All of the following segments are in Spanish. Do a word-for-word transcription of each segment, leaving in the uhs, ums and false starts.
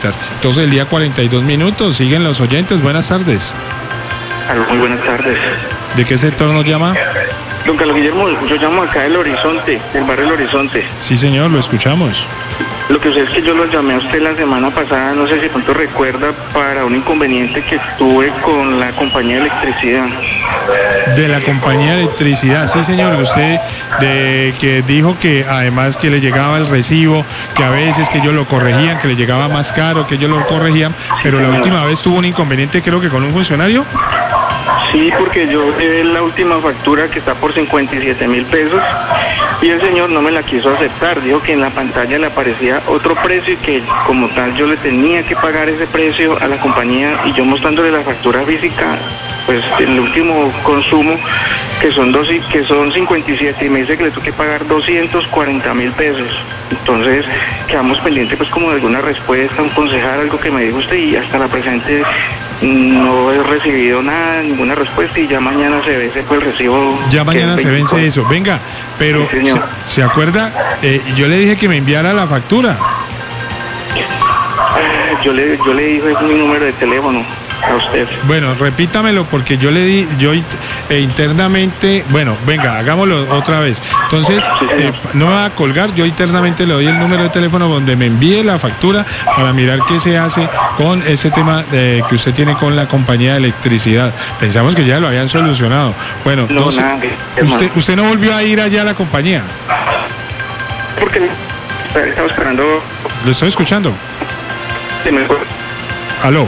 Entonces el día cuarenta y dos minutos, siguen los oyentes, buenas tardes. Aló, muy buenas tardes. ¿De qué sector nos llama? Don Carlos Guillermo, yo llamo acá del Horizonte, del barrio El Horizonte. Sí señor, lo escuchamos. Lo que sucede es que yo lo llamé a usted la semana pasada, no sé si pronto recuerda, para un inconveniente que tuve con la compañía de electricidad. De la compañía de electricidad, sí señor, usted de que dijo que además que le llegaba el recibo, que a veces que ellos lo corregían, que le llegaba más caro, que ellos lo corregían, pero Sí, la señor. última vez tuvo un inconveniente creo que con un funcionario. Sí, porque yo llevé la última factura que está por cincuenta y siete mil pesos y el señor no me la quiso aceptar. Dijo que en la pantalla le aparecía otro precio y que como tal yo le tenía que pagar ese precio a la compañía, y yo mostrándole la factura física, pues el último consumo que son dos, que son cincuenta y siete, y me dice que le tengo que pagar doscientos cuarenta mil pesos. Entonces quedamos pendientes pues como de alguna respuesta, un concejal, algo que me dijo usted, y hasta la presente no he recibido nada, ninguna respuesta, y ya mañana se vence pues el recibo. Ya mañana se vence eso, venga, pero Sí, señor. ¿se, se acuerda? Eh, yo le dije que me enviara la factura. Yo le, yo le dije mi número de teléfono a usted. Bueno, repítamelo porque yo le di, yo eh, internamente, bueno, venga, hagámoslo otra vez. Entonces, Sí, señor. eh, no va a colgar, yo internamente le doy el número de teléfono donde me envíe la factura para mirar qué se hace con ese tema eh, que usted tiene con la compañía de electricidad. Pensamos que ya lo habían solucionado. Bueno, No, entonces, nada, que- hermano. usted, usted no volvió a ir allá a la compañía. Porque estaba esperando. Lo estoy escuchando. Se me fue. Aló,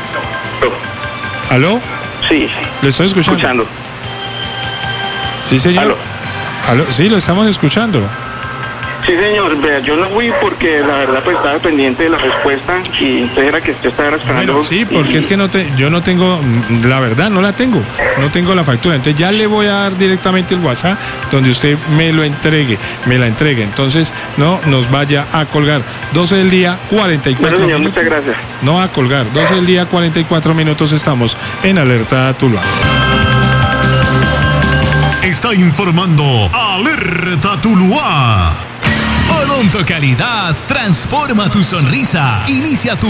aló, Sí, lo estoy escuchando. escuchando. Sí, señor. Aló. Aló, sí, lo estamos escuchando. Sí, señor, vea, yo no fui porque la verdad pues estaba pendiente de la respuesta, y entonces era que usted estaba esperando. Bueno, sí, porque y- es que no te, yo no tengo, mm, la verdad, no la tengo, no tengo la factura. Entonces ya le voy a dar directamente el WhatsApp donde usted me lo entregue, me la entregue. Entonces no nos vaya a colgar. doce del día, cuarenta y cuatro Bueno, señor, minutos. muchas gracias. No va a colgar. doce del día, cuarenta y cuatro minutos. Estamos en Alerta Tuluá. Está informando Alerta Tuluá. Odontocalidad transforma tu sonrisa. Inicia tu